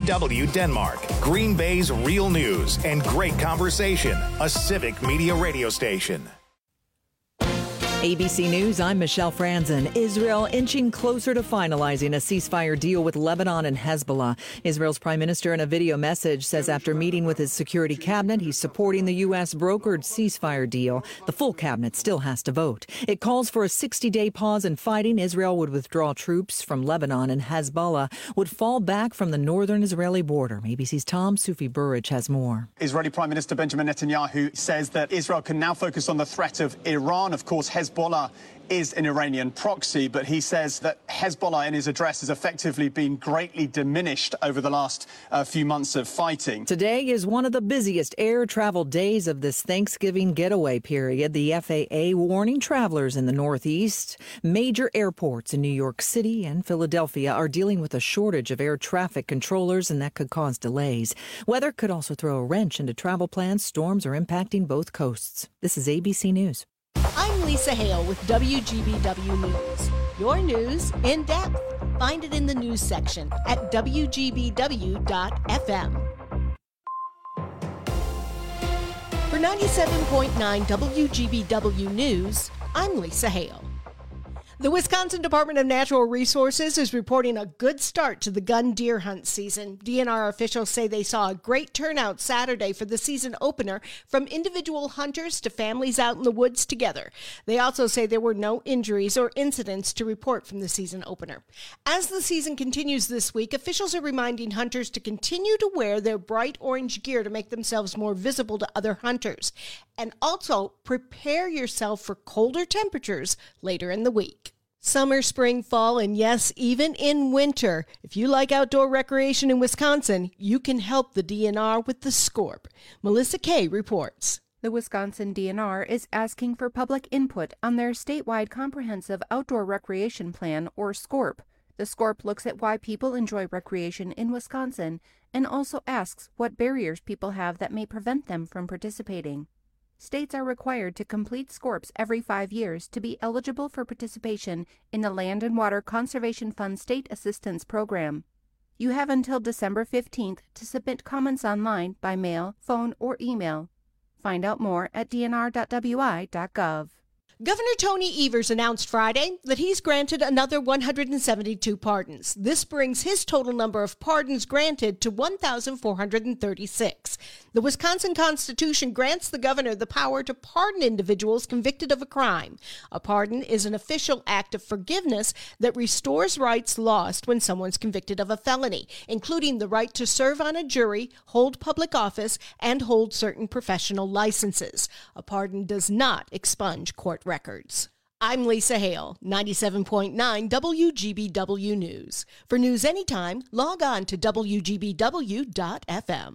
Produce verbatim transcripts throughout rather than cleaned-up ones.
W Denmark, Green Bay's real news and great conversation. A Civic Media radio station. A B C News, I'm Michelle Franzen. Israel inching closer to finalizing a ceasefire deal with Lebanon and Hezbollah. Israel's prime minister in a video message says after meeting with his security cabinet, he's supporting the U S brokered ceasefire deal. The full cabinet still has to vote. It calls for a sixty-day pause in fighting. Israel would withdraw troops from Lebanon and Hezbollah would fall back from the northern Israeli border. A B C's Tom Sufi Burridge has more. Israeli Prime Minister Benjamin Netanyahu says that Israel can now focus on the threat of Iran. Of course, Hezbollah Hezbollah is an Iranian proxy, but he says that Hezbollah in his address has effectively been greatly diminished over the last uh, few months of fighting. Today is one of the busiest air travel days of this Thanksgiving getaway period. The F A A warning travelers in the Northeast. Major airports in New York City and Philadelphia are dealing with a shortage of air traffic controllers, and that could cause delays. Weather could also throw a wrench into travel plans. Storms are impacting both coasts. This is A B C News. I'm Lisa Hale with W G B W News. Your news in depth. Find it in the news section at W G B W dot F M. For ninety-seven point nine W G B W News, I'm Lisa Hale. The Wisconsin Department of Natural Resources is reporting a good start to the gun deer hunt season. D N R officials say they saw a great turnout Saturday for the season opener, from individual hunters to families out in the woods together. They also say there were no injuries or incidents to report from the season opener. As the season continues this week, officials are reminding hunters to continue to wear their bright orange gear to make themselves more visible to other hunters. And also prepare yourself for colder temperatures later in the week. Summer, spring, fall, and yes, even in winter. If you like outdoor recreation in Wisconsin, you can help the D N R with the SCORP. Melissa Kay reports. The Wisconsin D N R is asking for public input on their statewide comprehensive outdoor recreation plan, or SCORP. The SCORP looks at why people enjoy recreation in Wisconsin and also asks what barriers people have that may prevent them from participating. States are required to complete SCORPs every five years to be eligible for participation in the Land and Water Conservation Fund State Assistance Program. You have until December fifteenth to submit comments online by mail, phone, or email. Find out more at D N R dot W I dot gov. Governor Tony Evers announced Friday that he's granted another one hundred seventy-two pardons. This brings his total number of pardons granted to one thousand four hundred thirty-six. The Wisconsin Constitution grants the governor the power to pardon individuals convicted of a crime. A pardon is an official act of forgiveness that restores rights lost when someone's convicted of a felony, including the right to serve on a jury, hold public office, and hold certain professional licenses. A pardon does not expunge court records. I'm Lisa Hale, ninety-seven point nine W G B W News. For news anytime, log on to W G B W dot F M.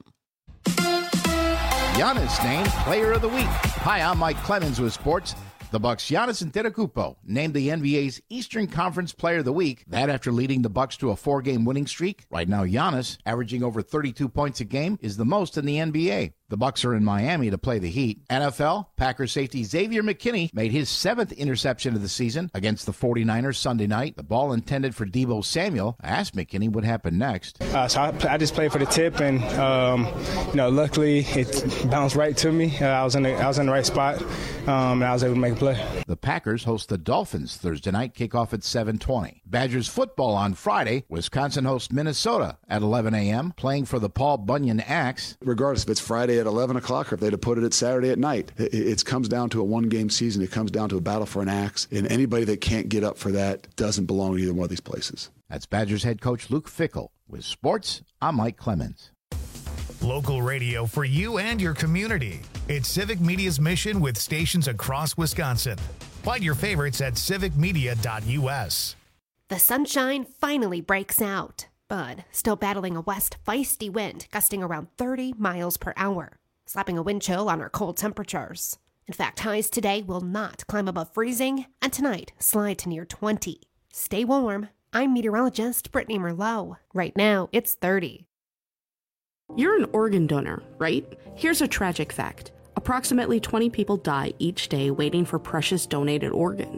Giannis named Player of the Week. Hi, I'm Mike Clemens with sports. The Bucks' Giannis Antetokounmpo named the N B A's Eastern Conference Player of the Week. That after leading the Bucks to a four-game winning streak. Right now, Giannis, averaging over thirty-two points a game, is the most in the N B A. The Bucks are in Miami to play the Heat. N F L, Packers safety Xavier McKinney made his seventh interception of the season against the forty-niners Sunday night. The ball intended for Deebo Samuel. I asked McKinney what happened next. Uh, so I, I just played for the tip, and um, you know, luckily it bounced right to me. Uh, I was in the I was in the right spot, um, and I was able to make a play. The Packers host the Dolphins Thursday night. Kickoff at seven twenty. Badgers football on Friday. Wisconsin hosts Minnesota at eleven a.m. playing for the Paul Bunyan Axe. Regardless if it's Friday at eleven o'clock or if they'd have put it at Saturday at night, it, it comes down to a one-game season. It comes down to a battle for an axe, and anybody that can't get up for that doesn't belong to either one of these places. That's Badgers head coach Luke Fickell. With sports, I'm Mike Clemens. Local radio for you and your community. It's Civic Media's mission with stations across Wisconsin. Find your favorites at civic media dot U S. The sunshine finally breaks out, but still battling a west feisty wind gusting around thirty miles per hour, slapping a wind chill on our cold temperatures. In fact, highs today will not climb above freezing, and tonight slide to near twenty. Stay warm. I'm meteorologist Brittany Merlot. Right now, it's thirty. You're an organ donor, right? Here's a tragic fact. Approximately twenty people die each day waiting for precious donated organs.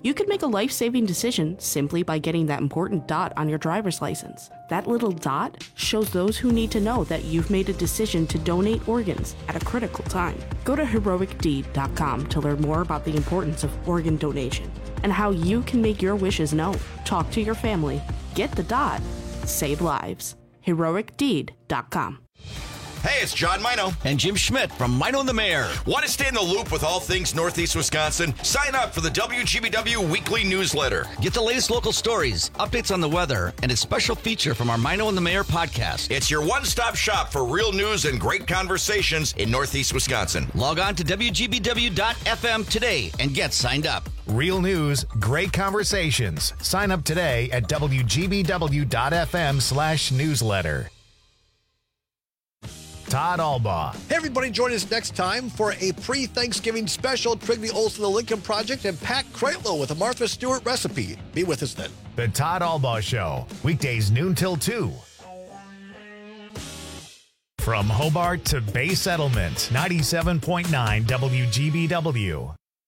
You could make a life-saving decision simply by getting that important dot on your driver's license. That little dot shows those who need to know that you've made a decision to donate organs at a critical time. Go to heroic deed dot com to learn more about the importance of organ donation and how you can make your wishes known. Talk to your family. Get the dot. Save lives. heroic deed dot com. Hey, it's John Mino and Jim Schmidt from Mino and the Mayor. Want to stay in the loop with all things Northeast Wisconsin? Sign up for the W G B W weekly newsletter. Get the latest local stories, updates on the weather, and a special feature from our Mino and the Mayor podcast. It's your one-stop shop for real news and great conversations in Northeast Wisconsin. Log on to W G B W dot F M today and get signed up. Real news, great conversations. Sign up today at W G B W dot F M slash newsletter. Todd Albaugh. Hey, everybody, join us next time for a pre-Thanksgiving special. Trigby Olson, the Lincoln Project, and Pat Kreitlow with a Martha Stewart recipe. Be with us then. The Todd Albaugh Show, weekdays noon till two. From Hobart to Bay Settlement, ninety-seven point nine W G B W.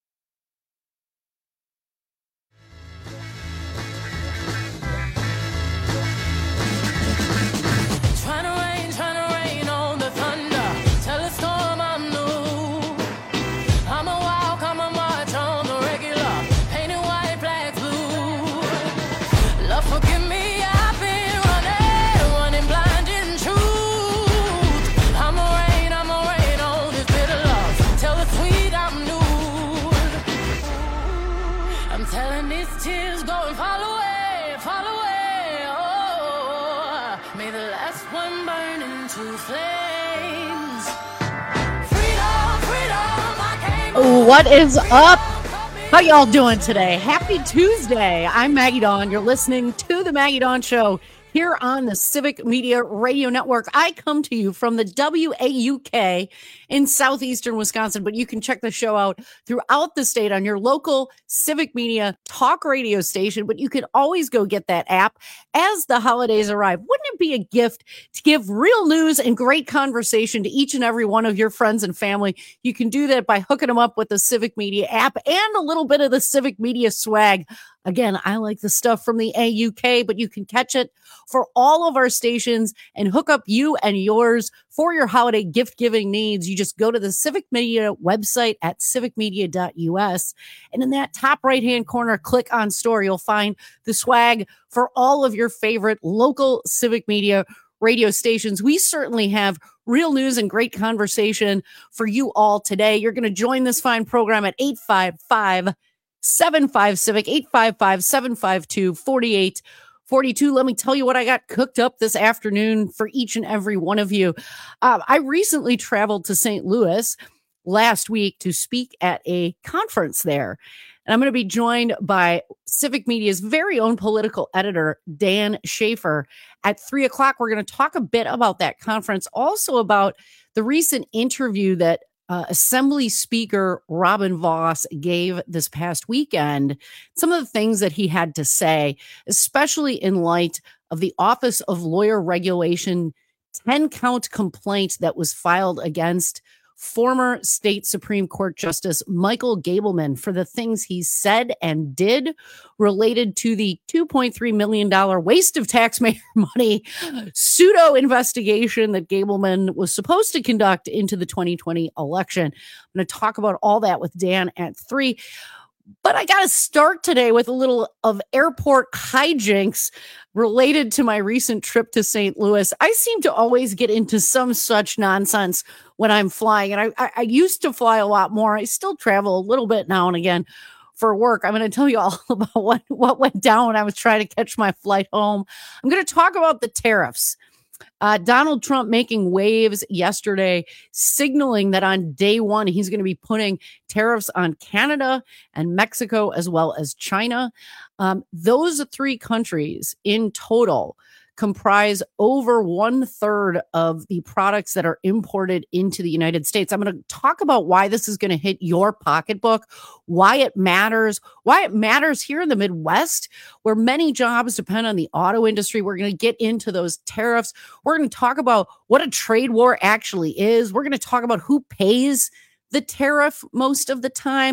What is up? How y'all doing today? Happy Tuesday. I'm Maggie Dawn. You're listening to the Maggie Dawn Show here on the Civic Media Radio Network. I come to you from the W A U K in southeastern Wisconsin, but you can check the show out throughout the state on your local Civic Media talk radio station, but you can always go get that app as the holidays arrive. Wouldn't it be a gift to give real news and great conversation to each and every one of your friends and family? You can do that by hooking them up with the Civic Media app and a little bit of the Civic Media swag. Again, I like the stuff from the A U K, but you can catch it for all of our stations and hook up you and yours for your holiday gift giving needs. You just go to the Civic Media website at civic media dot U S. And in that top right hand corner, click on store. You'll find the swag for all of your favorite local Civic Media radio stations. We certainly have real news and great conversation for you all today. You're going to join this fine program at eight five five, seven five Civic, eight five five, seven five two, four eight four two. Let me tell you what I got cooked up this afternoon for each and every one of you. Uh, I recently traveled to Saint Louis last week to speak at a conference there. And I'm going to be joined by Civic Media's very own political editor, Dan Schaefer. At three o'clock, we're going to talk a bit about that conference, also about the recent interview that Uh, Assembly Speaker Robin Vos gave this past weekend, some of the things that he had to say, especially in light of the Office of Lawyer Regulation ten-count complaint that was filed against former state Supreme Court Justice Michael Gableman for the things he said and did related to the two point three million dollars waste of taxpayer money pseudo investigation that Gableman was supposed to conduct into the twenty twenty election. I'm going to talk about all that with Dan at three. But I got to start today with a little of airport hijinks related to my recent trip to Saint Louis. I seem to always get into some such nonsense when I'm flying. And I, I, I used to fly a lot more. I still travel a little bit now and again for work. I'm going to tell you all about what, what went down when I was trying to catch my flight home. I'm going to talk about the tariffs. Uh, Donald Trump making waves yesterday, signaling that on day one, he's going to be putting tariffs on Canada and Mexico as well as China. Um, those three countries in total comprise over one third of the products that are imported into the United States. I'm going to talk about why this is going to hit your pocketbook, why it matters, why it matters here in the Midwest, where many jobs depend on the auto industry. We're going to get into those tariffs. We're going to talk about what a trade war actually is. We're going to talk about who pays the tariff most of the time.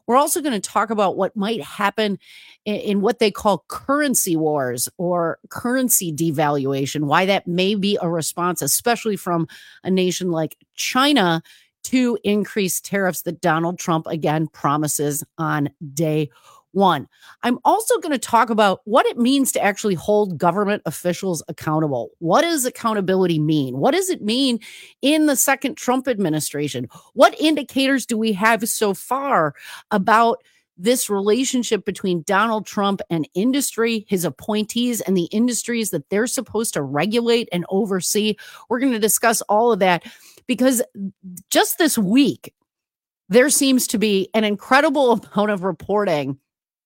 We're also going to talk about what might happen in, in what they call currency wars or currency devaluation, why that may be a response, especially from a nation like China, to increase tariffs that Donald Trump again promises on day one. I'm also going to talk about what it means to actually hold government officials accountable. What does accountability mean? What does it mean in the second Trump administration? What indicators do we have so far about this relationship between Donald Trump and industry, his appointees, and the industries that they're supposed to regulate and oversee? We're going to discuss all of that because just this week, there seems to be an incredible amount of reporting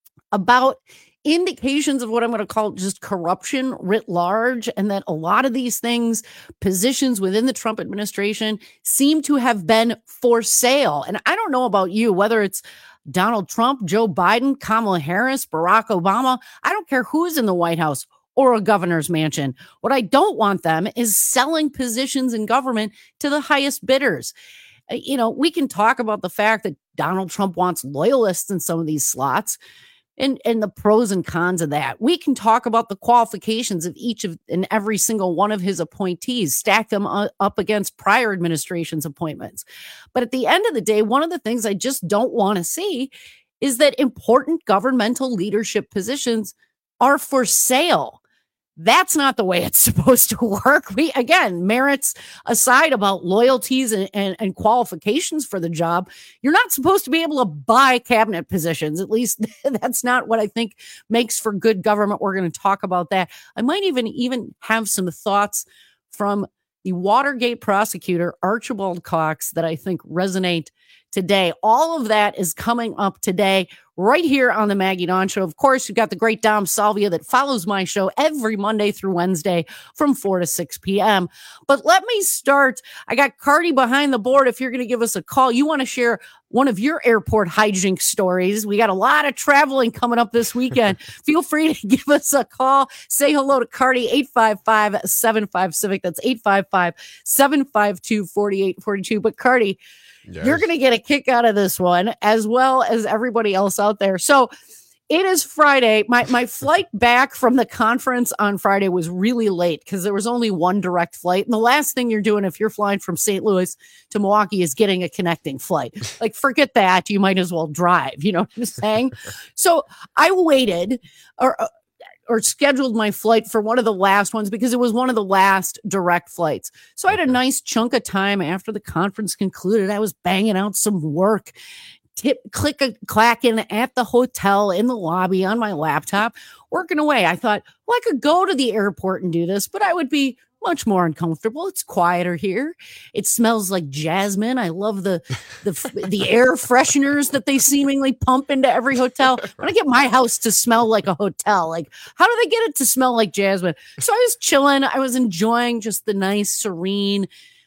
about indications of what I'm going to call just corruption writ large, and that a lot of these things, positions within the Trump administration, seem to have been for sale. And I don't know about you, whether it's Donald Trump, Joe Biden, Kamala Harris, Barack Obama, I don't care who's in the White House or a governor's mansion. What I don't want them is selling positions in government to the highest bidders. You know, we can talk about the fact that Donald Trump wants loyalists in some of these slots, and, and the pros and cons of that. We can talk about the qualifications of each of and every single one of his appointees, stack them up against prior administration's appointments. But at the end of the day, one of the things I just don't want to see is that important governmental leadership positions are for sale. That's not the way it's supposed to work. We, again, merits aside about loyalties and, and, and qualifications for the job, you're not supposed to be able to buy cabinet positions. At least that's not what I think makes for good government. We're going to talk about that. I might even, even have some thoughts from the Watergate prosecutor, Archibald Cox, that I think resonate today. All of that is coming up today right here on the Maggie Dawn Show. Of course, you've got the great Dom Salvia that follows my show every Monday through Wednesday from four to six p.m. But let me start. I got Cardi behind the board. If you're going to give us a call, you want to share one of your airport hijink stories. We got a lot of traveling coming up this weekend. Feel free to give us a call. Say hello to Cardi, eight five five, seven five, Civic. That's eight five five, seven five two, four eight four two. But Cardi, yes, you're going to get a kick out of this one, as well as everybody else out there. So it is Friday. My my flight back from the conference on Friday was really late because there was only one direct flight. And the last thing you're doing if you're flying from Saint Louis to Milwaukee is getting a connecting flight. Like, forget that. You might as well drive. You know what I'm saying? So I waited or or scheduled my flight for one of the last ones because it was one of the last direct flights. So I had a nice chunk of time after the conference concluded. I was banging out some work, tip, click a clacking at the hotel in the lobby on my laptop, working away. I thought, well, I could go to the airport and do this, but I would be much more uncomfortable. It's quieter here. It smells like jasmine. I love the the the air fresheners that they seemingly pump into every hotel. I want to get my house to smell like a hotel. Like, how do they get it to smell like jasmine? So I was chilling. I was enjoying just the nice, serene,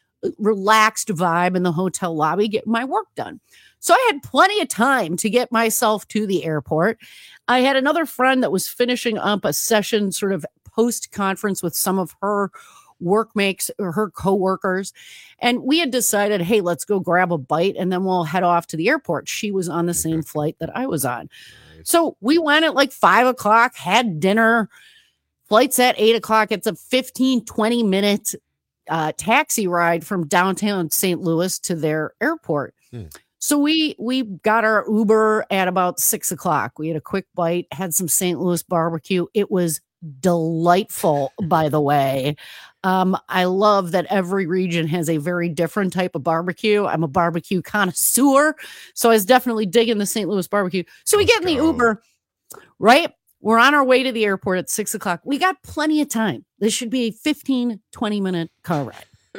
relaxed vibe in the hotel lobby, getting my work done. So I had plenty of time to get myself to the airport. I had another friend that was finishing up a session sort of post-conference with some of her workmates or her coworkers. And we had decided, hey, let's go grab a bite and then we'll head off to the airport. She was on the same flight that I was on. So we went at like five o'clock, had dinner. Flight's at eight o'clock. It's a fifteen, twenty minute uh, taxi ride from downtown Saint Louis to their airport. Hmm. So we we got our Uber at about six o'clock. We had a quick bite, had some Saint Louis barbecue. It was delightful, by the way. Um, I love that every region has a very different type of barbecue. I'm a barbecue connoisseur, so I was definitely digging the Saint Louis barbecue. So we Let's get in the go. Uber, right? We're on our way to the airport at six o'clock. We got plenty of time. This should be a fifteen, twenty minute car ride.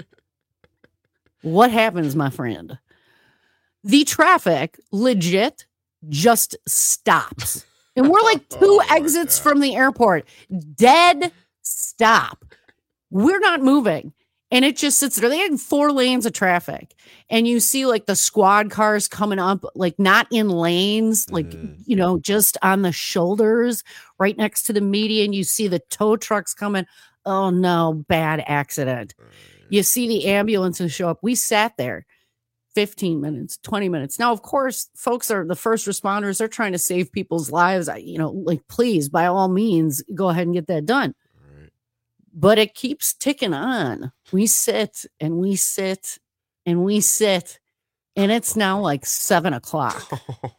What happens, my friend? The traffic legit just stops. And we're like two oh exits from the airport. Dead stop. We're not moving. And it just sits there. They had four lanes of traffic. And you see like the squad cars coming up, like not in lanes, like, mm. you know, just on the shoulders right next to the median. You see the tow trucks coming. Oh, no, bad accident. You see the ambulances show up. We sat there fifteen minutes, twenty minutes. Now, of course, folks are the first responders. They're trying to save people's lives. I, you know, like, please, by all means, go ahead and get that done. Right. But it keeps ticking on. We sit and we sit and we sit, and it's now like seven o'clock.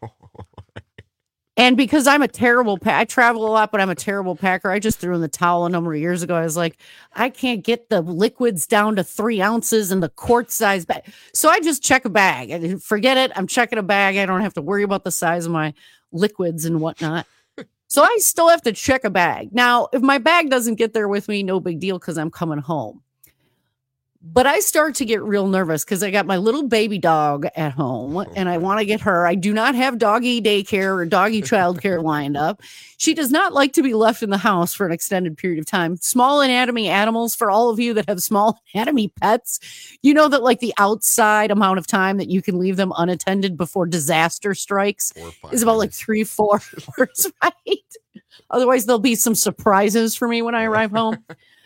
And because I'm a terrible packer, I travel a lot, but I'm a terrible packer. I just threw in the towel a number of years ago. I was like, I can't get the liquids down to three ounces and the quart size bag. So I just check a bag. I forget it. I'm checking a bag. I don't have to worry about the size of my liquids and whatnot. So I still have to check a bag. Now, if my bag doesn't get there with me, no big deal because I'm coming home. But I start to get real nervous because I got my little baby dog at home and I want to get her. I do not have doggy daycare or doggy childcare lined up. She does not like to be left in the house for an extended period of time. Small anatomy animals, for all of you that have small anatomy pets, you know that like the outside amount of time that you can leave them unattended before disaster strikes is about like three, four hours, right? Otherwise, there'll be some surprises for me when I arrive home.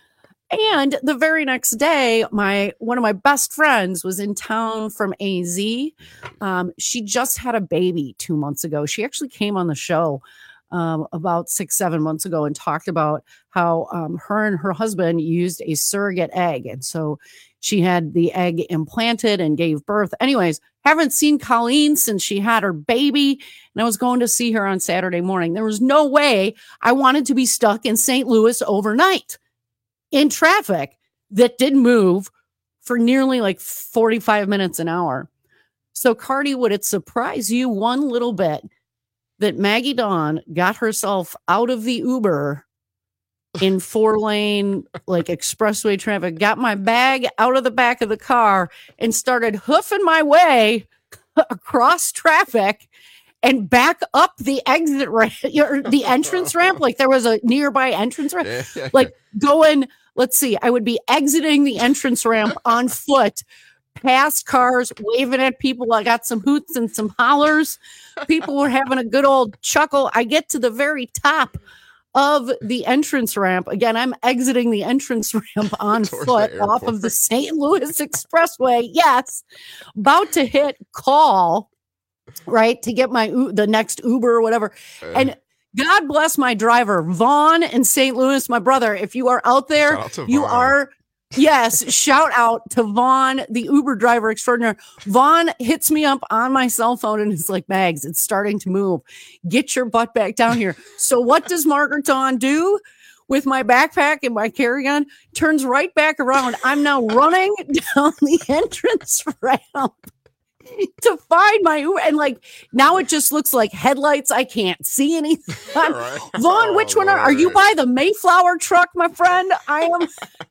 And the very next day, my one of my best friends was in town from A Z. Um, she just had a baby two months ago. She actually came on the show um, about six, seven months ago and talked about how um, her and her husband used a surrogate egg. And so she had the egg implanted and gave birth. Anyways, haven't seen Colleen since she had her baby. And I was going to see her on Saturday morning. There was no way I wanted to be stuck in Saint Louis overnight in traffic that didn't move for nearly like forty-five minutes an hour. So, Cardi, would it surprise you one little bit that Maggie Dawn got herself out of the Uber in four lane, like expressway traffic, got my bag out of the back of the car and started hoofing my way across traffic and back up the exit ramp or the entrance ramp? Like there was a nearby entrance ramp, like going, let's see, I would be exiting the entrance ramp on foot, past cars, waving at people. I got some hoots and some hollers. People were having a good old chuckle. I get to the very top of the entrance ramp. Again, I'm exiting the entrance ramp on foot off of the Saint Louis Expressway. Yes. About to hit call, right, to get my the next Uber or whatever. Uh, and God bless my driver, Vaughn in Saint Louis, my brother. If you are out there, out you Vaughn. are, yes, shout out to Vaughn, the Uber driver extraordinaire. Vaughn hits me up on my cell phone and is like, Mags, it's starting to move. Get your butt back down here. So what does Margaret Dawn do with my backpack and my carry-on? Turns right back around. I'm now running down the entrance ramp to find my Uber, and like now it just looks like headlights. I can't see anything. Right. Vaughn, oh, which one are, are you by the Mayflower truck, my friend? I am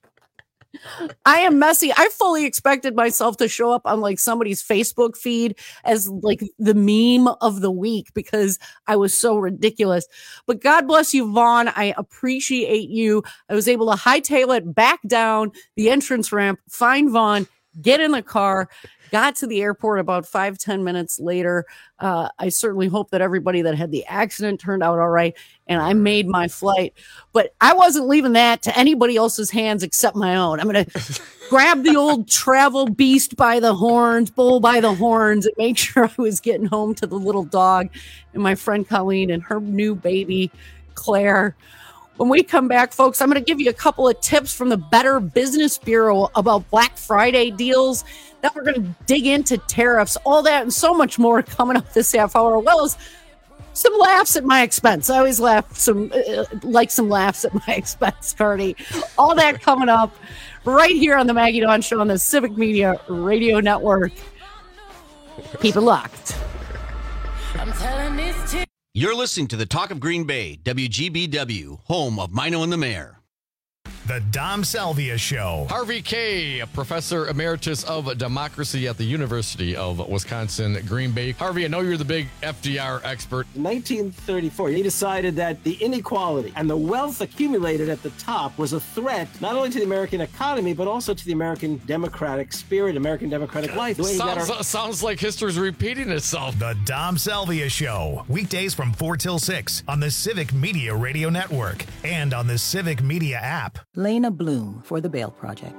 I am messy. I fully expected myself to show up on like somebody's Facebook feed as like the meme of the week because I was so ridiculous. But God bless you, Vaughn. I appreciate you. I was able to hightail it back down the entrance ramp, find Vaughn, get in the car, got to the airport about five, ten minutes later. Uh, I certainly hope that everybody that had the accident turned out all right, and I made my flight. But I wasn't leaving that to anybody else's hands except my own. I'm going to grab the old travel beast by the horns, bull by the horns, and make sure I was getting home to the little dog and my friend Colleen and her new baby, Claire. When we come back, folks, I'm going to give you a couple of tips from the Better Business Bureau about Black Friday deals. Then we're going to dig into tariffs, all that and so much more coming up this half hour, as well as some laughs at my expense. I always laugh some, uh, like some laughs at my expense, Cardi. All that coming up right here on the Maggie Dawn Show on the Civic Media Radio Network. Keep it locked. I'm telling this to- You're listening to the Talk of Green Bay, W G B W, home of Mino and the Mayor. The Dom Salvia Show. Harvey Kaye, Professor Emeritus of Democracy at the University of Wisconsin, Green Bay. Harvey, I know you're the big F D R expert. In nineteen thirty-four, he decided that the inequality and the wealth accumulated at the top was a threat not only to the American economy, but also to the American democratic spirit, American democratic life. The way sounds, our- sounds like history's repeating itself. The Dom Salvia Show. Weekdays from four till six on the Civic Media Radio Network and on the Civic Media app. Lena Bloom for the Bail Project.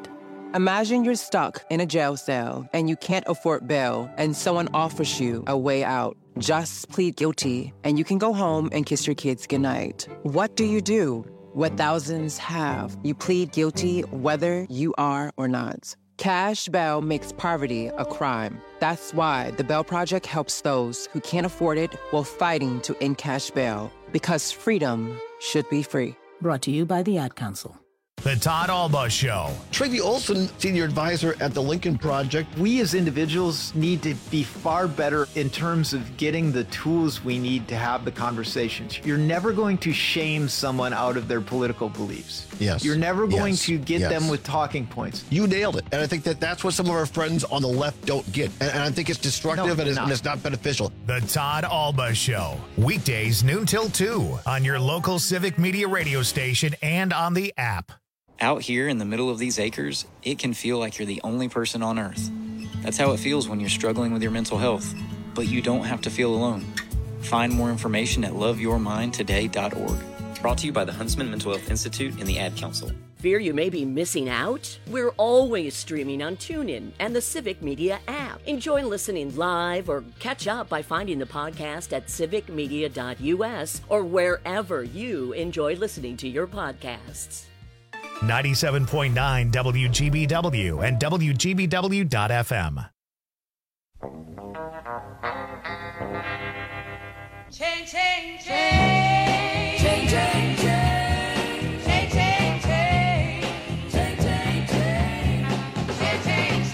Imagine you're stuck in a jail cell and you can't afford bail and someone offers you a way out. Just plead guilty and you can go home and kiss your kids goodnight. What do you do? What thousands have. You plead guilty whether you are or not. Cash bail makes poverty a crime. That's why the Bail Project helps those who can't afford it while fighting to end cash bail. Because freedom should be free. Brought to you by the Ad Council. The Todd Alba Show. Trygve Olsen, senior advisor at the Lincoln Project. We as individuals need to be far better in terms of getting the tools we need to have the conversations. You're never going to shame someone out of their political beliefs. Yes. You're never going yes. to get yes. them with talking points. You nailed it. And I think that that's what some of our friends on the left don't get. And, and I think it's destructive no, and, it's, not. and it's not beneficial. The Todd Alba Show. Weekdays noon till two on your local Civic Media radio station and on the app. Out here in the middle of these acres, it can feel like you're the only person on Earth. That's how it feels when you're struggling with your mental health. But you don't have to feel alone. Find more information at love your mind today dot org. Brought to you by the Huntsman Mental Health Institute and the Ad Council. Fear you may be missing out? We're always streaming on TuneIn and the Civic Media app. Enjoy listening live or catch up by finding the podcast at civic media dot u s or wherever you enjoy listening to your podcasts. ninety-seven point nine W G B W and W G B W dot F M. Change, change, change. Change, change, change. Change, change, change. Change, change, change. Change, change,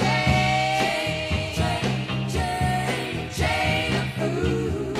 change. Change, change,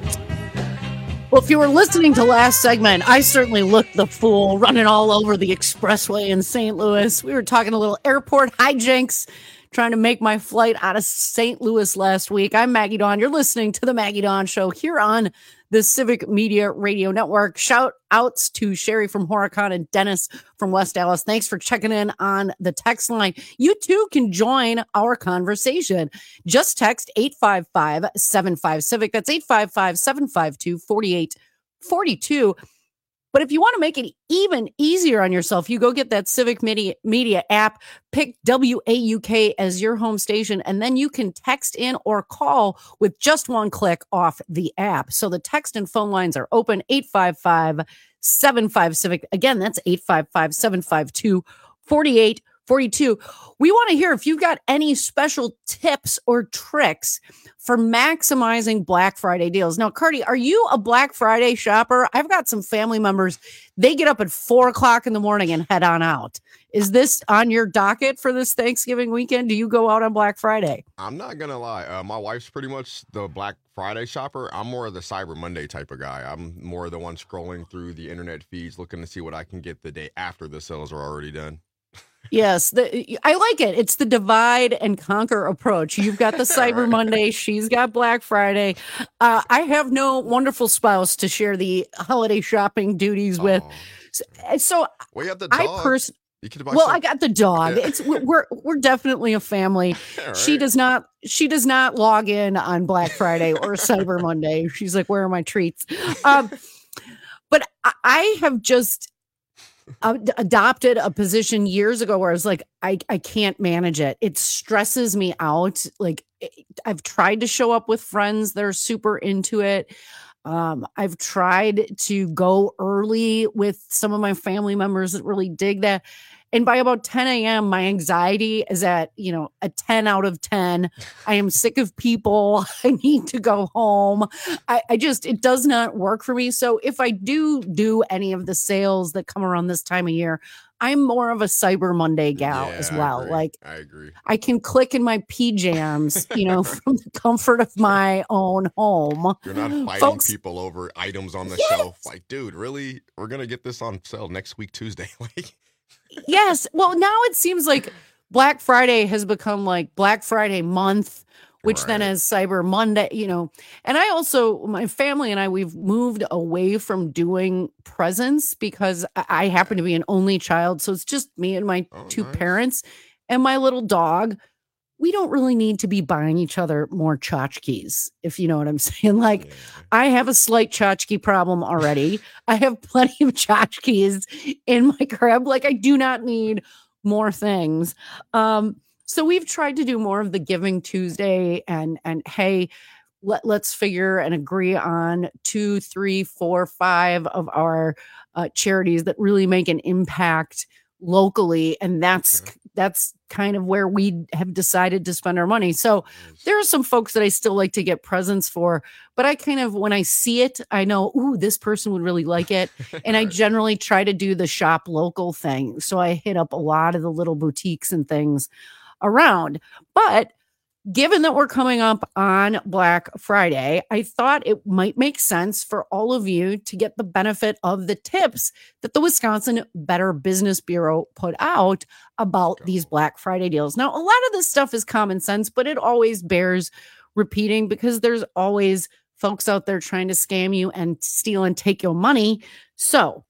change. Well, if you were listening to last segment, I certainly looked the fool running all over the expressway in Saint Louis. We were talking a little airport hijinks, trying to make my flight out of Saint Louis last week. I'm Maggie Dawn. You're listening to the Maggie Dawn Show here on the Civic Media Radio Network. Shout outs to Sherry from Horicon and Dennis from West Dallas. Thanks for checking in on the text line. You too can join our conversation. Just text eight five five, seven five, CIVIC. That's eight five five, seven five two, four eight four two. But if you want to make it even easier on yourself, you go get that Civic Media, Media app, pick W A U K as your home station, and then you can text in or call with just one click off the app. So the text and phone lines are open, eight five five, seven five, CIVIC. Again, that's eight five five, seven five two, four eight four two. We want to hear if you've got any special tips or tricks for maximizing Black Friday deals. Now, Cardi, are you a Black Friday shopper? I've got some family members. They get up at four o'clock in the morning and head on out. Is this on your docket for this Thanksgiving weekend? Do you go out on Black Friday? I'm not going to lie. Uh, my wife's pretty much the Black Friday shopper. I'm more of the Cyber Monday type of guy. I'm more the one scrolling through the internet feeds, looking to see what I can get the day after the sales are already done. Yes, the, I like it. It's the divide and conquer approach. You've got the Cyber right. Monday. She's got Black Friday. Uh, I have no wonderful spouse to share the holiday shopping duties with. So, so well, you have the dog. I pers- you could buy well, some- I got the dog. Yeah. It's we're we're definitely a family. Right. She does not she does not log in on Black Friday or Cyber Monday. She's like, where are my treats? Um, but I, I have just. Ad- adopted a position years ago where I was like, I, I can't manage it. It stresses me out. Like it, I've tried to show up with friends that are super into it. Um, I've tried to go early with some of my family members that really dig that. And by about ten a.m., my anxiety is at, you know, a ten out of ten. I am sick of people. I need to go home. I, I just, it does not work for me. So if I do do any of the sales that come around this time of year, I'm more of a Cyber Monday gal yeah, as well. I like I agree. I can click in my P Jams, you know, from the comfort of my own home. You're not fighting Folks, people over items on the yes. shelf. Like, dude, really? We're going to get this on sale next week, Tuesday. Like, yes. Well, now it seems like Black Friday has become like Black Friday month, which right. then is Cyber Monday, you know. And I also, my family and I, we've moved away from doing presents because I happen to be an only child. So it's just me and my oh, two nice. parents and my little dog. We don't really need to be buying each other more tchotchkes, if you know what I'm saying. Like, yeah. I have a slight tchotchke problem already. I have plenty of tchotchkes in my crib. Like, I do not need more things. Um, so we've tried to do more of the Giving Tuesday and, and hey, let, let's figure and agree on two, three, four, five of our uh, charities that really make an impact locally. And that's, okay. that's kind of where we have decided to spend our money. So there are some folks that I still like to get presents for, but I kind of, when I see it, I know, ooh, this person would really like it. And I generally try to do the shop local thing. So I hit up a lot of the little boutiques and things around. But given that we're coming up on Black Friday, I thought it might make sense for all of you to get the benefit of the tips that the Wisconsin Better Business Bureau put out about these Black Friday deals. Now, a lot of this stuff is common sense, but it always bears repeating because there's always folks out there trying to scam you and steal and take your money. So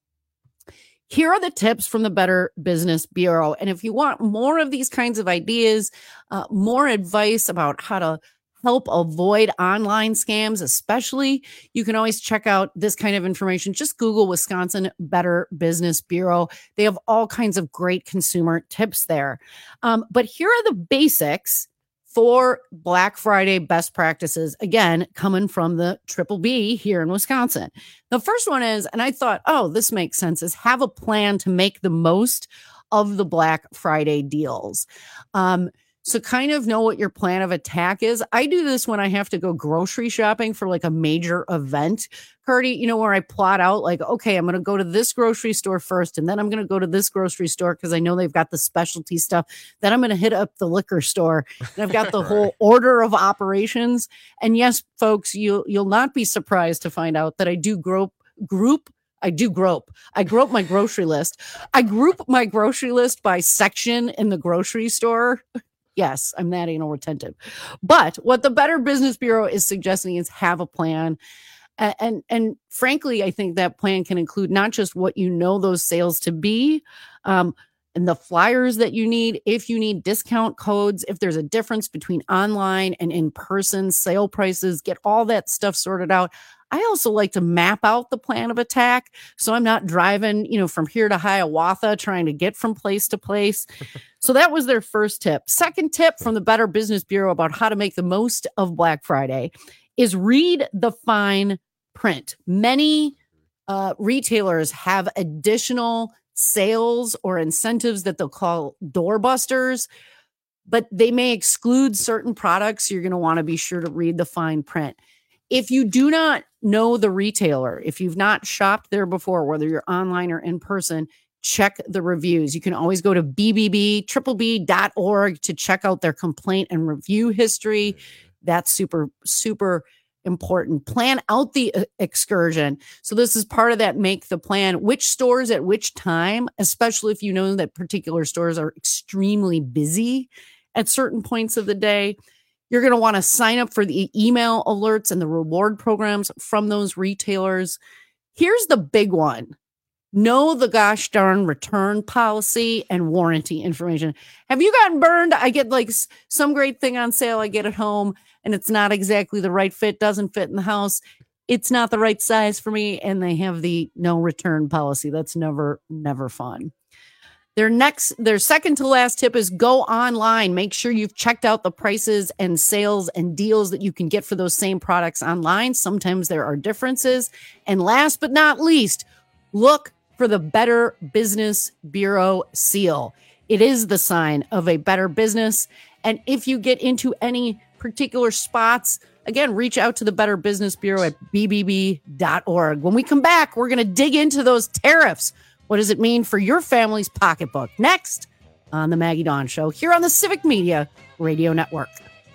here are the tips from the Better Business Bureau. And if you want more of these kinds of ideas, uh, more advice about how to help avoid online scams, especially, you can always check out this kind of information. Just Google Wisconsin Better Business Bureau. They have all kinds of great consumer tips there. Um, but here are the basics for Black Friday best practices, again, coming from the Triple B here in Wisconsin. The first one is, and I thought, oh, this makes sense, is have a plan to make the most of the Black Friday deals. Um, so kind of know what your plan of attack is. I do this when I have to go grocery shopping for like a major event, Cardi, you know, where I plot out like, okay, I'm going to go to this grocery store first, and then I'm going to go to this grocery store because I know they've got the specialty stuff. Then I'm going to hit up the liquor store, and I've got the right. whole order of operations. And yes, folks, you'll, you'll not be surprised to find out that I do group group I do grope. I grope my grocery list. I group my grocery list by section in the grocery store. Yes, I'm that anal retentive. But what the Better Business Bureau is suggesting is have a plan. And, and, and frankly, I think that plan can include not just what you know those sales to be, um, and the flyers that you need, if you need discount codes, if there's a difference between online and in-person sale prices, get all that stuff sorted out. I also like to map out the plan of attack so I'm not driving, you know, from here to Hiawatha trying to get from place to place. So that was their first tip. Second tip from the Better Business Bureau about how to make the most of Black Friday is read the fine print. Many uh, retailers have additional sales or incentives that they'll call doorbusters, but they may exclude certain products. You're going to want to be sure to read the fine print. If you do not know the retailer, if you've not shopped there before, whether you're online or in person, check the reviews. You can always go to B B B, triple B dot org to check out their complaint and review history. That's super, super important. Plan out the uh, excursion. So this is part of that make the plan. Which stores at which time, especially if you know that particular stores are extremely busy at certain points of the day. You're going to want to sign up for the email alerts and the reward programs from those retailers. Here's the big one. Know the gosh darn return policy and warranty information. Have you gotten burned? I get like some great thing on sale. I get it home and it's not exactly the right fit, doesn't fit in the house. It's not the right size for me. And they have the no return policy. That's never, never fun. Their next, their second to last tip is go online. Make sure you've checked out the prices and sales and deals that you can get for those same products online. Sometimes there are differences. And last but not least, look for the Better Business Bureau seal. It is the sign of a better business. And if you get into any particular spots, again, reach out to the Better Business Bureau at B B B dot org. When we come back, we're going to dig into those tariffs. What does it mean for your family's pocketbook? Next on the Maggie Dawn Show here on the Civic Media Radio Network.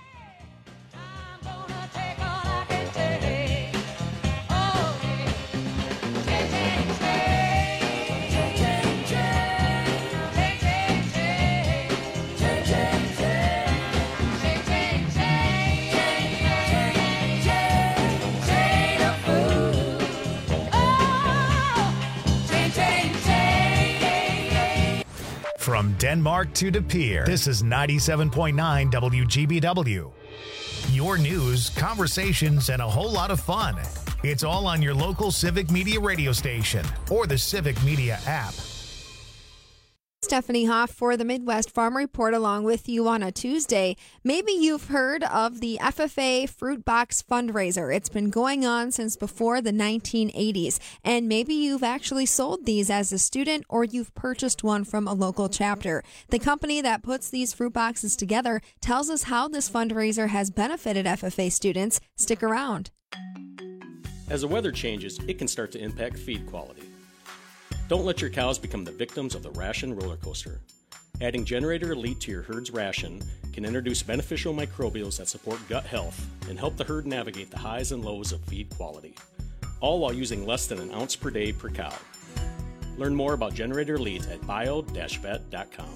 From Denmark to De Pere, this is ninety-seven point nine W G B W. Your news, conversations, and a whole lot of fun. It's all on your local Civic Media radio station or the Civic Media app. Stephanie Hoff for the Midwest Farm Report along with you on a Tuesday. Maybe you've heard of the F F A Fruit Box fundraiser. It's been going on since before the nineteen eighties, and maybe you've actually sold these as a student or you've purchased one from a local chapter. The company that puts these fruit boxes together tells us how this fundraiser has benefited F F A students. Stick around. As the weather changes, it can start to impact feed quality. Don't let your cows become the victims of the ration roller coaster. Adding Generator Elite to your herd's ration can introduce beneficial microbials that support gut health and help the herd navigate the highs and lows of feed quality, all while using less than an ounce per day per cow. Learn more about Generator Elite at bio dash vet dot com.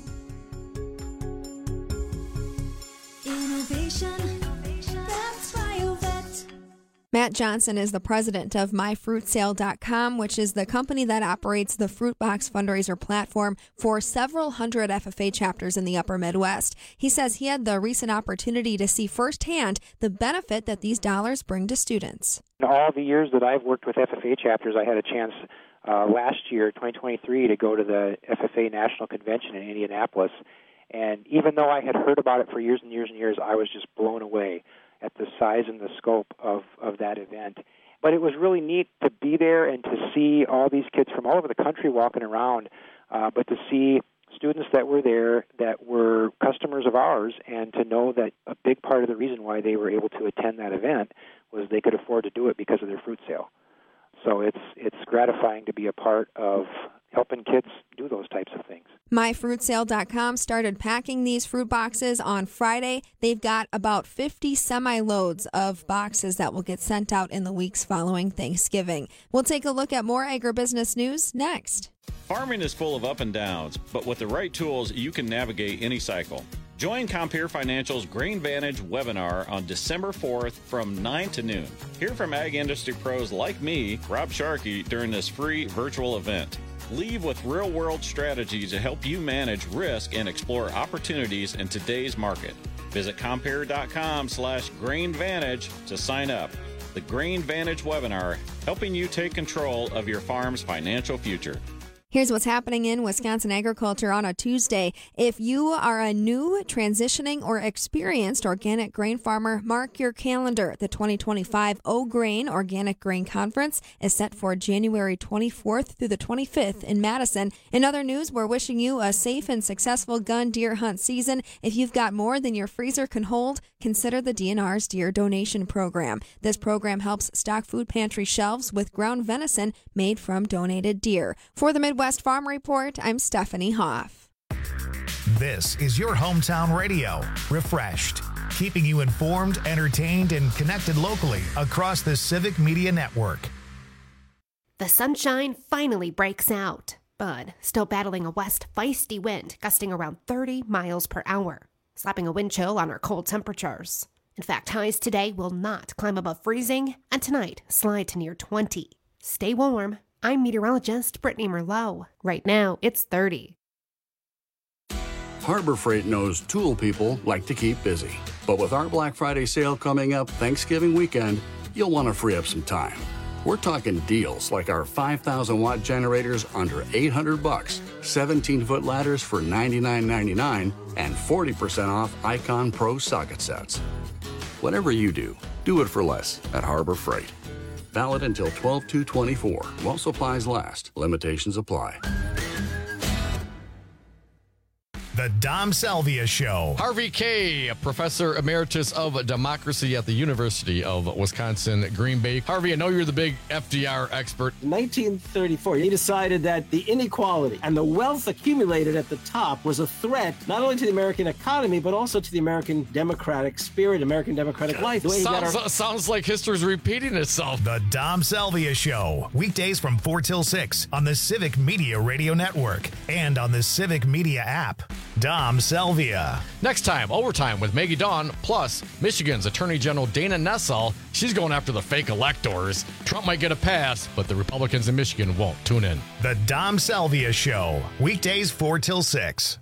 Innovation, that's BioVet. Matt Johnson is the president of my fruit sale dot com, which is the company that operates the Fruit Box fundraiser platform for several hundred F F A chapters in the upper Midwest. He says he had the recent opportunity to see firsthand the benefit that these dollars bring to students. In all the years that I've worked with F F A chapters, I had a chance uh, last year, twenty twenty-three, to go to the F F A National Convention in Indianapolis. And even though I had heard about it for years and years and years, I was just blown away at the size and the scope of, of that event. But it was really neat to be there and to see all these kids from all over the country walking around, uh, but to see students that were there that were customers of ours, and to know that a big part of the reason why they were able to attend that event was they could afford to do it because of their fruit sale. So it's it's gratifying to be a part of helping kids do those types of things. my fruit sale dot com started packing these fruit boxes on Friday. They've got about fifty semi-loads of boxes that will get sent out in the weeks following Thanksgiving. We'll take a look at more agribusiness news next. Farming is full of up and downs, but with the right tools, you can navigate any cycle. Join Compeer Financial's Grain Vantage webinar on December fourth from nine to noon. Hear from ag industry pros like me, Rob Sharkey, during this free virtual event. Leave with real-world strategies to help you manage risk and explore opportunities in today's market. Visit Compeer dot com slash Grain Vantage to sign up. The Grain Vantage webinar, helping you take control of your farm's financial future. Here's what's happening in Wisconsin agriculture on a Tuesday. If you are a new, transitioning, or experienced organic grain farmer, mark your calendar. The twenty twenty-five O-Grain Organic Grain Conference is set for January twenty-fourth through the twenty-fifth in Madison. In other news, we're wishing you a safe and successful gun deer hunt season. If you've got more than your freezer can hold, consider the D N R's Deer Donation Program. This program helps stock food pantry shelves with ground venison made from donated deer. For the Midwest West Farm Report, I'm Stephanie Hoff. This is your hometown radio, Refreshed, keeping you informed, entertained, and connected locally across the Civic Media Network. The sunshine finally breaks out, but still battling a west feisty wind gusting around thirty miles per hour, slapping a wind chill on our cold temperatures. In fact, highs today will not climb above freezing, and tonight slide to near twenty. Stay warm. I'm meteorologist Brittany Merlot. Right now, it's thirty. Harbor Freight knows tool people like to keep busy. But with our Black Friday sale coming up Thanksgiving weekend, you'll want to free up some time. We're talking deals like our five thousand watt generators under eight hundred bucks, seventeen foot ladders for ninety-nine ninety-nine, and forty percent off Icon Pro socket sets. Whatever you do, do it for less at Harbor Freight. Valid until twelve two twenty-four. While supplies last. Limitations apply. The Dom Salvia Show. Harvey Kaye, Professor Emeritus of Democracy at the University of Wisconsin, Green Bay. Harvey, I know you're the big F D R expert. In nineteen thirty-four, he decided that the inequality and the wealth accumulated at the top was a threat not only to the American economy, but also to the American democratic spirit, American democratic life. The way he got Sounds, our- sounds like history's repeating itself. The Dom Salvia Show. Weekdays from four till six on the Civic Media Radio Network and on the Civic Media app. Dom Salvia. Next time, Overtime with Maggie Dawn, plus Michigan's Attorney General Dana Nessel. She's going after the fake electors. Trump might get a pass, but the Republicans in Michigan won't. Tune in. The Dom Salvia Show. Weekdays four till six.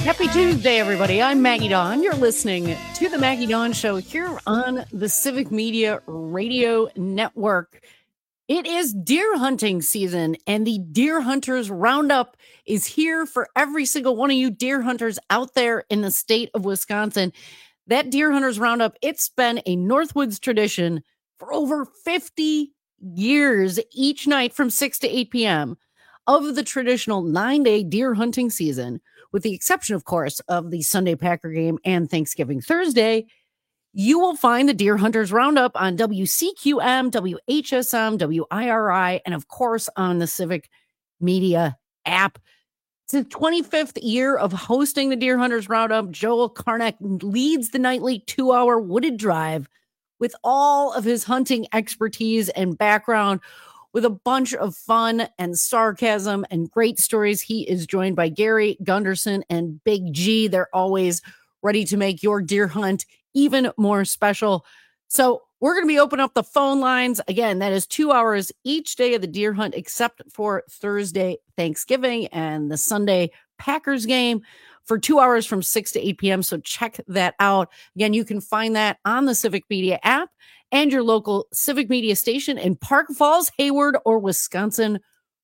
Happy Tuesday, everybody. I'm Maggie Dawn. You're listening to the Maggie Dawn Show here on the Civic Media Radio Network. It is deer hunting season, and the Deer Hunters Roundup is here for every single one of you deer hunters out there in the state of Wisconsin. That Deer Hunters Roundup, it's been a Northwoods tradition for over fifty years each night from six to eight p.m. of the traditional nine-day deer hunting season, with the exception, of course, of the Sunday Packer game and Thanksgiving Thursday. You will find the Deer Hunters Roundup on W C Q M, W H S M, W I R I, and of course on the Civic Media app. It's the twenty-fifth year of hosting the Deer Hunters Roundup. Joel Karnak leads the nightly two-hour wooded drive with all of his hunting expertise and background, with a bunch of fun and sarcasm and great stories. He is joined by Gary Gunderson and Big G. They're always ready to make your deer hunt even more special. So we're going to be opening up the phone lines. Again, that is two hours each day of the deer hunt, except for Thursday, Thanksgiving, and the Sunday Packers game for two hours from six to eight p.m. So check that out. Again, you can find that on the Civic Media app and your local Civic Media station in Park Falls, Hayward, or Wisconsin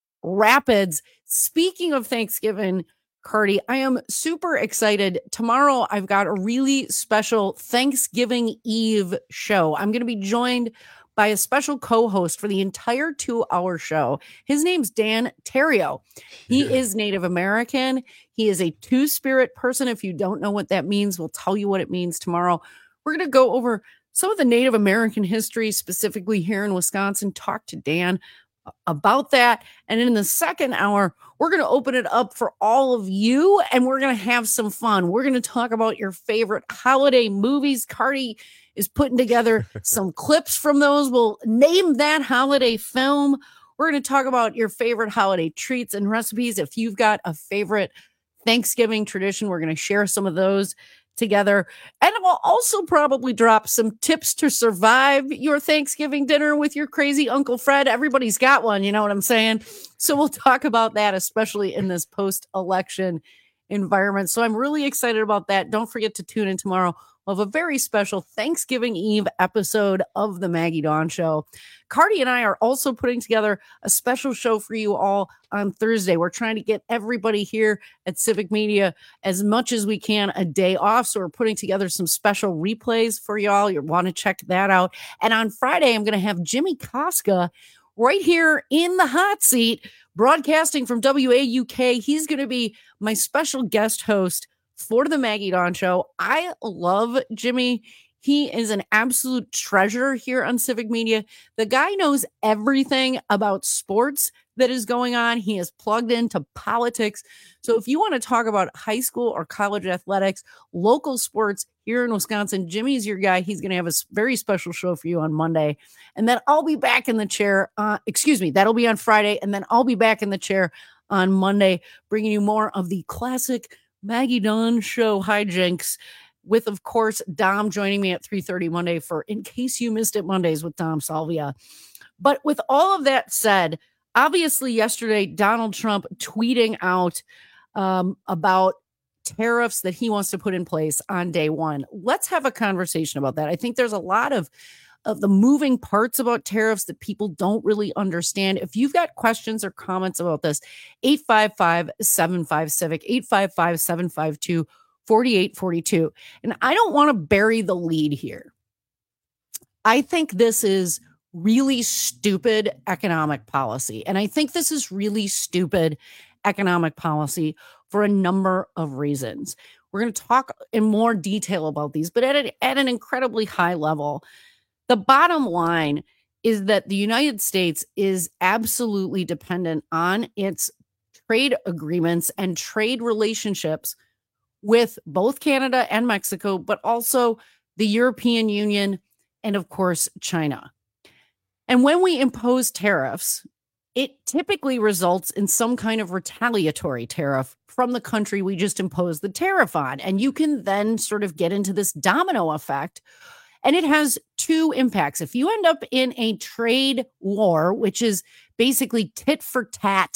Rapids. Speaking of Thanksgiving, Cardi, I am super excited. Tomorrow, I've got a really special Thanksgiving Eve show. I'm going to be joined by a special co-host for the entire two-hour show. His name's Dan Terrio. He yeah. is Native American. He is a two-spirit person. If you don't know what that means, we'll tell you what it means tomorrow. We're going to go over some of the Native American history, specifically here in Wisconsin, talk to Dan about that. And in the second hour, we're going to open it up for all of you, and we're going to have some fun. We're going to talk about your favorite holiday movies. Cardi is putting together some clips from those. We'll name that holiday film. We're going to talk about your favorite holiday treats and recipes. If you've got a favorite Thanksgiving tradition, we're going to share some of those together. And we'll also probably drop some tips to survive your Thanksgiving dinner with your crazy Uncle Fred. Everybody's got one, you know what I'm saying? So we'll talk about that, especially in this post-election environment. So I'm really excited about that. Don't forget to tune in tomorrow. We'll have a very special Thanksgiving Eve episode of the Maggie Dawn Show. Cardi and I are also putting together a special show for you all on Thursday. We're trying to get everybody here at Civic Media as much as we can a day off. So we're putting together some special replays for y'all. You want to check that out. And on Friday, I'm going to have Jimmy Koska right here in the hot seat, broadcasting from W A U K. He's going to be my special guest host for the Maggie Dawn Show. I love Jimmy. He is an absolute treasure here on Civic Media. The guy knows everything about sports that is going on. He is plugged into politics. So if you want to talk about high school or college athletics, local sports here in Wisconsin, Jimmy's your guy. He's going to have a very special show for you on Monday. And then I'll be back in the chair. Uh, excuse me, that'll be on Friday. And then I'll be back in the chair on Monday, bringing you more of the classic Maggie Dawn Show hijinks, with, of course, Dom joining me at three thirty Monday for In Case You Missed It Mondays with Dom Salvia. But with all of that said, obviously yesterday, Donald Trump tweeting out um, about tariffs that he wants to put in place on day one. Let's have a conversation about that. I think there's a lot of of the moving parts about tariffs that people don't really understand. If you've got questions or comments about this, eight five five, seven five, CIVIC, eight five five, seven five two, four eight four two. And I don't want to bury the lead here. I think this is really stupid economic policy. And I think this is really stupid economic policy for a number of reasons. We're going to talk in more detail about these, but at, a, at an incredibly high level. The bottom line is that the United States is absolutely dependent on its trade agreements and trade relationships with both Canada and Mexico, but also the European Union and, of course, China. And when we impose tariffs, it typically results in some kind of retaliatory tariff from the country we just imposed the tariff on. And you can then sort of get into this domino effect. And it has two impacts. If you end up in a trade war, which is basically tit for tat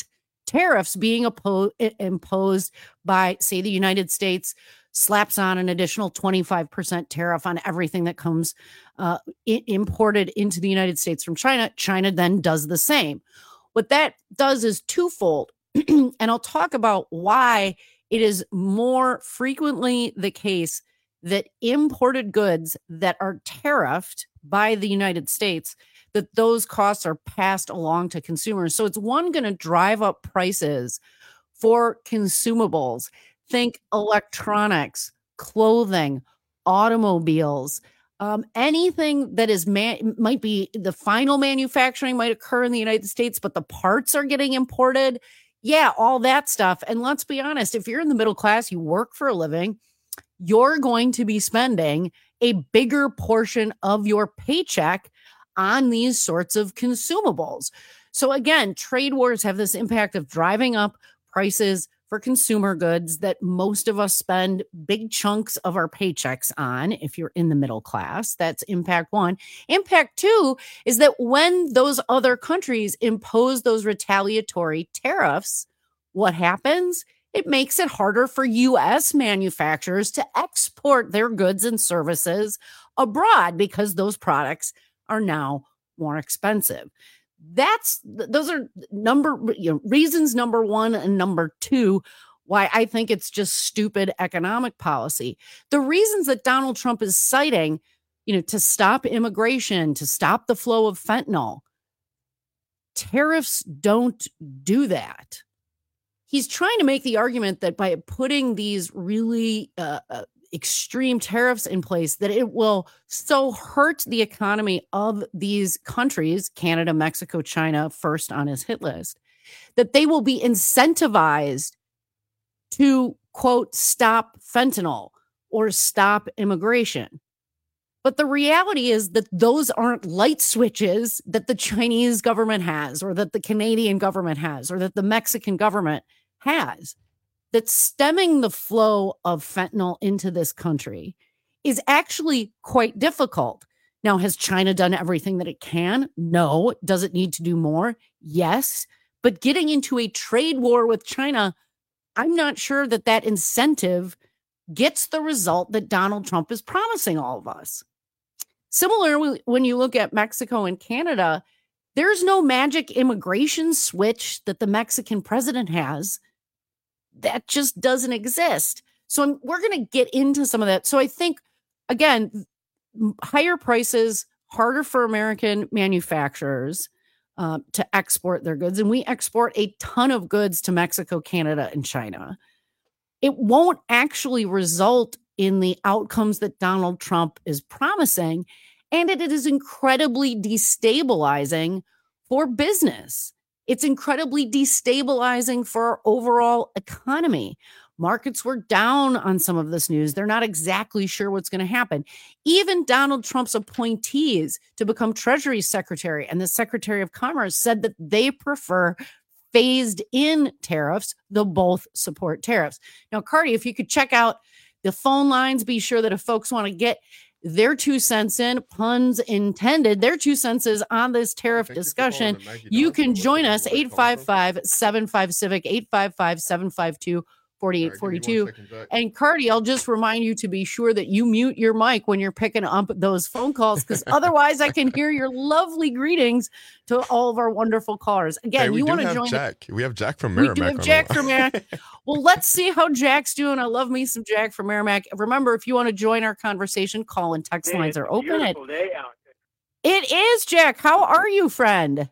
tariffs being oppo- imposed by, say, the United States slaps on an additional twenty-five percent tariff on everything that comes uh, I- imported into the United States from China. China then does the same. What that does is twofold. And I'll talk about why it is more frequently the case that imported goods that are tariffed by the United States, that those costs are passed along to consumers. So it's one going to drive up prices for consumables. Think electronics, clothing, automobiles, um, anything that is man- might be the final manufacturing might occur in the United States, but the parts are getting imported. Yeah, all that stuff. And let's be honest, if you're in the middle class, you work for a living, you're going to be spending a bigger portion of your paycheck on these sorts of consumables. So again, trade wars have this impact of driving up prices for consumer goods that most of us spend big chunks of our paychecks on. If you're in the middle class, that's impact one. Impact two is that when those other countries impose those retaliatory tariffs, what happens? It makes it harder for U S manufacturers to export their goods and services abroad because those products are now more expensive. That's those are number you know, reasons number one and number two why I think it's just stupid economic policy. The reasons that Donald Trump is citing, you know, to stop immigration, to stop the flow of fentanyl, tariffs don't do that. He's trying to make the argument that by putting these really uh, uh, extreme tariffs in place, that it will so hurt the economy of these countries, Canada, Mexico, China, first on his hit list, that they will be incentivized to, quote, stop fentanyl or stop immigration. But the reality is that those aren't light switches that the Chinese government has, or that the Canadian government has, or that the Mexican government has. That stemming the flow of fentanyl into this country is actually quite difficult. Now, has China done everything that it can? No. Does it need to do more? Yes. But getting into a trade war with China, I'm not sure that that incentive gets the result that Donald Trump is promising all of us. Similarly, when you look at Mexico and Canada, there's no magic immigration switch that the Mexican president has. That just doesn't exist. So I'm, we're going to get into some of that. So I think, again, higher prices, harder for American manufacturers uh, to export their goods. And we export a ton of goods to Mexico, Canada, and China. It won't actually result in the outcomes that Donald Trump is promising. And it, it is incredibly destabilizing for business. It's incredibly destabilizing for our overall economy. Markets were down on some of this news. They're not exactly sure what's going to happen. Even Donald Trump's appointees to become Treasury Secretary and the Secretary of Commerce said that they prefer phased in tariffs. They'll both support tariffs. Now, Cardi, if you could check out the phone lines, be sure that if folks want to get their two cents in, puns intended, their two cents is on this tariff discussion, you can join us, eight five five, seven five, civic, eight five five, seven five two, four eight four two. And Cardi, I'll just remind you to be sure that you mute your mic when you're picking up those phone calls, because otherwise I can hear your lovely greetings to all of our wonderful callers. Again, hey, you want to join Jack. The, we have Jack from We Merrimack. do have Jack from Merrimack. Well, let's see how Jack's doing. I love me some Jack from Merrimack. Remember, if you want to join our conversation, call and text hey, lines are open. At, day out it is, Jack. How are you, friend?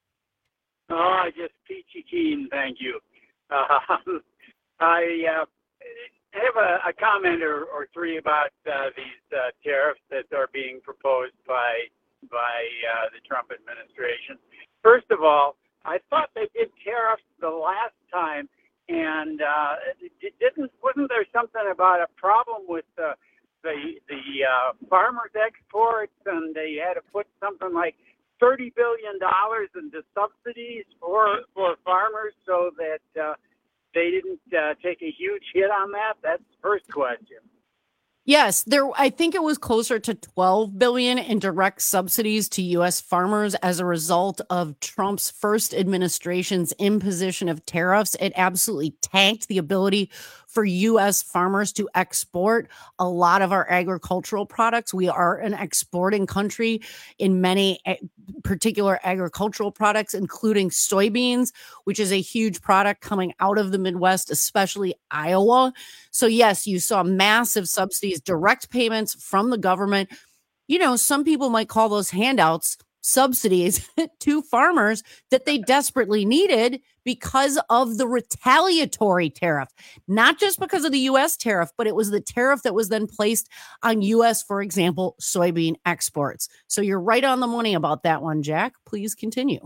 Oh, just peachy keen, thank you. Uh, I uh, have a, a comment or, or three about uh, these uh, tariffs that are being proposed by by uh, the Trump administration. First of all, I thought they did tariffs the last time, and uh, it didn't. Wasn't there something about a problem with the the the uh, farmers' exports, and they had to put something like thirty billion dollars into subsidies for for farmers so that uh, they didn't uh, take a huge hit on that? That's the first question. Yes, there. I think it was closer to twelve billion dollars in direct subsidies to U S farmers as a result of Trump's first administration's imposition of tariffs. It absolutely tanked the ability for U S farmers to export a lot of our agricultural products. We are an exporting country in many particular agricultural products, including soybeans, which is a huge product coming out of the Midwest, especially Iowa. So yes, you saw massive subsidies, direct payments from the government. You know, some people might call those handouts subsidies to farmers that they desperately needed because of the retaliatory tariff, not just because of the U S tariff, but it was the tariff that was then placed on U S, for example, soybean exports. So you're right on the money about that one, Jack. Please continue.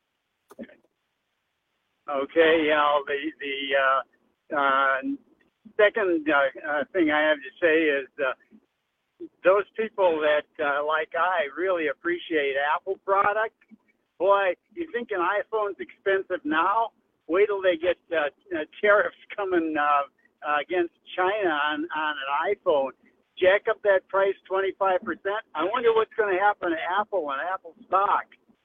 Okay, yeah, the, the uh, uh, second uh, uh, thing I have to say is uh, those people that, uh, like I, really appreciate Apple product, boy, you think an iPhone's expensive now? Wait till they get uh, uh, tariffs coming uh, uh, against China on, on an iPhone. Jack up that price twenty-five percent. I wonder what's going to happen to Apple and Apple stock.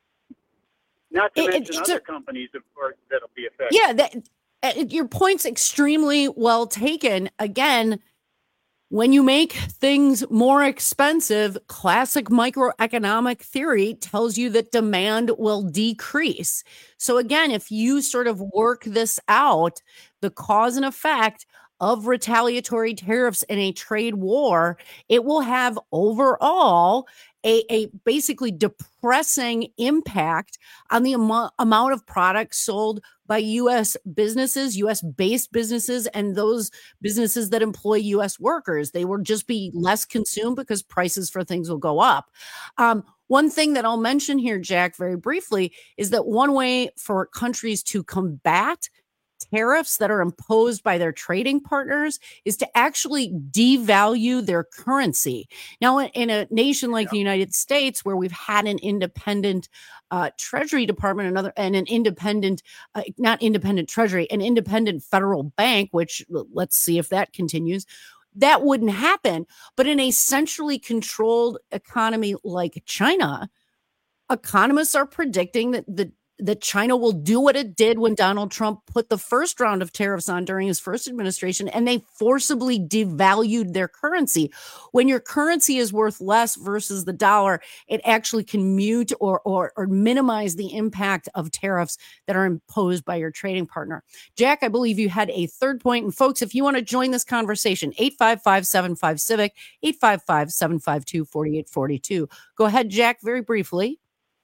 Not to It- mention it's other a- companies, of course, that'll be affected. Yeah, that, uh, your point's extremely well taken. Again, when you make things more expensive, classic microeconomic theory tells you that demand will decrease. So again, if you sort of work this out, the cause and effect of retaliatory tariffs in a trade war, it will have overall a, a basically depressing impact on the amo- amount of products sold by U S businesses, U S-based businesses, and those businesses that employ U S workers. They will just be less consumed because prices for things will go up. Um, one thing that I'll mention here, Jack, very briefly, is that one way for countries to combat tariffs that are imposed by their trading partners is to actually devalue their currency. Now, in a nation like the United States, where we've had an independent uh, Treasury Department, another and an independent, uh, not independent Treasury, an independent federal bank, which let's see if that continues. That wouldn't happen. But in a centrally controlled economy like China, economists are predicting that the that China will do what it did when Donald Trump put the first round of tariffs on during his first administration, and they forcibly devalued their currency. When your currency is worth less versus the dollar, it actually can mute or, or, or minimize the impact of tariffs that are imposed by your trading partner. Jack, I believe you had a third point. And folks, if you want to join this conversation, eight five five, seven five, civic, eight five five, seven five two, four eight four two. Go ahead, Jack, very briefly.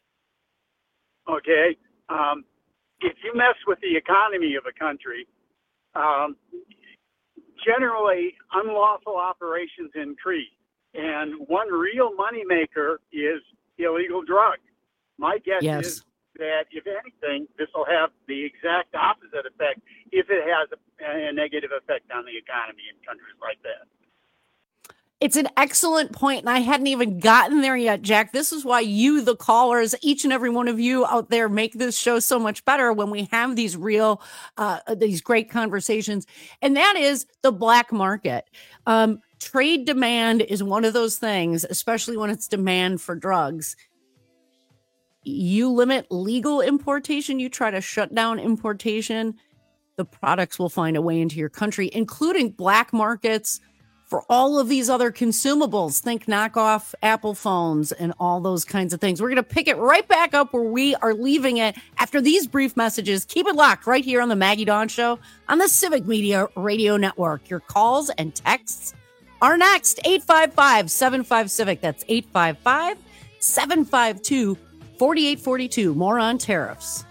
Okay. Um, if you mess with the economy of a country, um, generally unlawful operations increase. And one real moneymaker is illegal drugs. My guess Yes. is that, if anything, this will have the exact opposite effect if it has a, a negative effect on the economy in countries like that. It's an excellent point, and I hadn't even gotten there yet, Jack. This is why you, the callers, each and every one of you out there, make this show so much better when we have these real, uh, these great conversations. And that is the black market. Um, trade demand is one of those things, especially when it's demand for drugs. You limit legal importation, you try to shut down importation, the products will find a way into your country, including black markets for all of these other consumables. Think knockoff Apple phones and all those kinds of things. We're going to pick it right back up where we are leaving it after these brief messages. Keep it locked right here on the Maggie Dawn Show on the Civic Media Radio Network. Your calls and texts are next. eight five five, seven five, civic. That's eight five five, seven five two, four eight four two. More on tariffs.